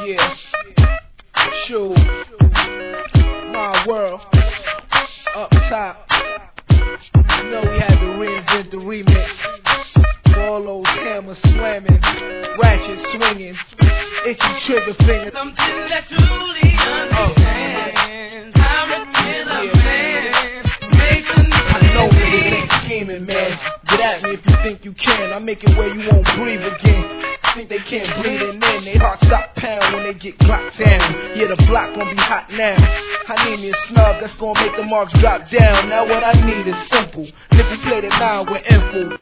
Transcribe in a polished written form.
Yeah, shoot, my world, up top. You know we had to reinvent the remix. For all those hammers slamming, ratchet swinging, itchy trigger fingers. Something that truly understands how to kill a man. I know niggas ain't scheming, man. Get at me if you think you can. I make it where you won't breathe again. Think they can't breathe in, they heart stop pound when they get clocked down. Yeah, the block gon' be hot now. I need me a snub that's gon' make the marks drop down. Now what I need is simple. Niggas play the 9 with info.